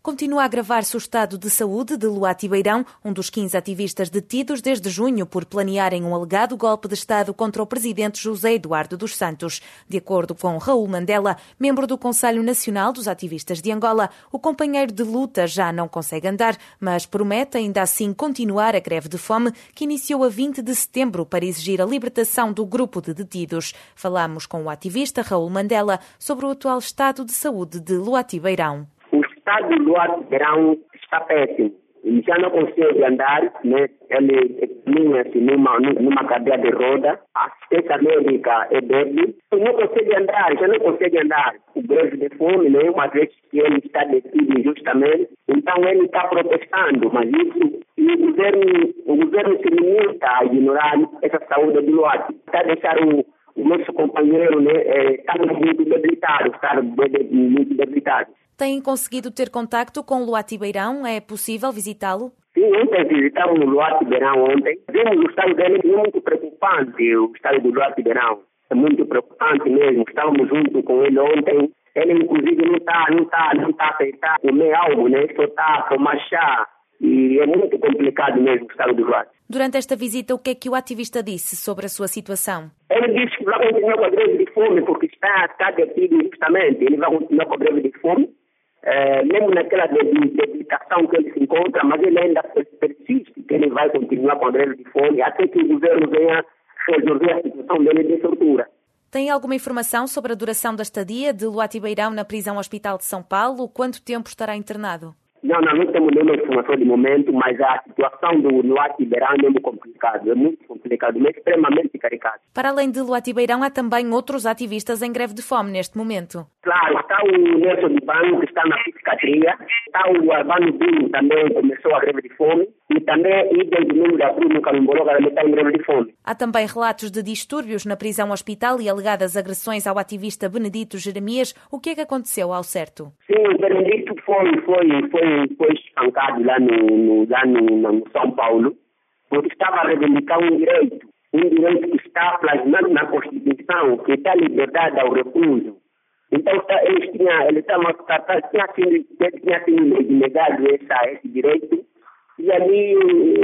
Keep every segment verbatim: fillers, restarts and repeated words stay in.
Continua a agravar-se o estado de saúde de Luati Beirão, um dos quinze ativistas detidos desde junho por planearem um alegado golpe de Estado contra o presidente José Eduardo dos Santos. De acordo com Raul Mandela, membro do Conselho Nacional dos Ativistas de Angola, o companheiro de luta já não consegue andar, mas promete ainda assim continuar a greve de fome que iniciou a vinte de setembro para exigir a libertação do grupo de detidos. Falamos com o ativista Raul Mandela sobre o atual estado de saúde de Luati Beirão. O estado de Luati Beirão está péssimo. Ele já não consegue andar, né? Ele caminha-se numa, numa cadeia de roda, a assistência médica é débil, ele não consegue andar, já não consegue andar. O greve de fome, né? Uma vez que ele está detido injustamente, então ele está protestando, mas isso, e o governo, o governo se limita a ignorar essa saúde de Luati. Está a deixar o, o nosso companheiro, né? Está muito debilitado, está muito debilitado. Têm conseguido ter contacto com Luati Beirão? É possível visitá-lo? Sim, ontem visitamos o Luati Beirão ontem. Vimos o estado dele muito preocupante, o estado do Luati Beirão. É muito preocupante mesmo. Estávamos junto com ele ontem. Ele, inclusive, não está não tá, não tá aceitando comer algo, né? Só está a tomar chá. E é muito complicado mesmo o estado do Luati. Durante esta visita, o que é que o ativista disse sobre a sua situação? Ele disse que vai continuar com a greve de fome porque está, está detido justamente. Ele vai continuar com a greve de fome. É, mesmo naquela debilitação que ele se encontra, mas ele ainda persiste que ele vai continuar com a greve de fome até que o governo venha resolver a situação dele dessa altura. Tem alguma informação sobre a duração da estadia de Luati Beirão na prisão Hospital de São Paulo? Quanto tempo estará internado? Não, não, não temos nenhuma informação de momento, mas a situação do Luati Beirão é muito complicada, é muito complicado, mas extremamente caricato. Para além de Luati Beirão, há também outros ativistas em greve de fome neste momento. Claro, está o Nelson de Banco, que está na psiquiatria, está o Albano Bruno, também começou a greve de fome, e também Iden Domingo da Cruz, no Calumbologa, também está em greve de fome. Há também relatos de distúrbios na prisão hospital e alegadas agressões ao ativista Benedito Jeremias. O que é que aconteceu ao certo? Sim, o Benedito foi, foi, foi foi espancado lá no, no, lá no, no São Paulo, porque estava a reivindicar um direito, um direito que está plasmado na Constituição, que está liberdade ao recluso. Então, ele tinha, ele estava, tinha sido, tinha sido negado essa, esse direito, e ali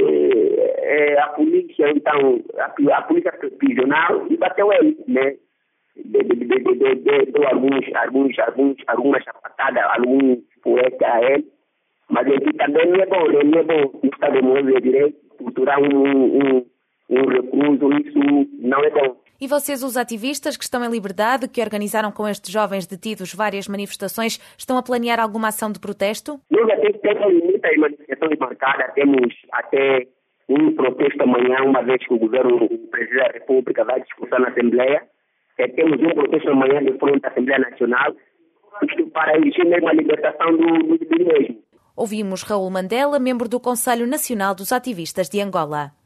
é, a polícia, então, a, a polícia prisional, e bateu ele, né? Deu de, de, de, de, de, de, alguns, alguns, alguns, algumas chapatadas, alguns poetas a ele. Mas ele também não é bom, não é bom no Estado de Moçambique direito, torturar um, um, um recluso, isso não é bom. E vocês, os ativistas que estão em liberdade, que organizaram com estes jovens detidos várias manifestações, estão a planear alguma ação de protesto? Nós já temos muitas manifestações marcadas, temos até um protesto amanhã, uma vez que o governo, o presidente da República vai discursar na Assembleia. É, temos um protesto amanhã de frente à Assembleia Nacional, para exigir mesmo a libertação do, do, do mesmo. Ouvimos Raul Mandela, membro do Conselho Nacional dos Ativistas de Angola.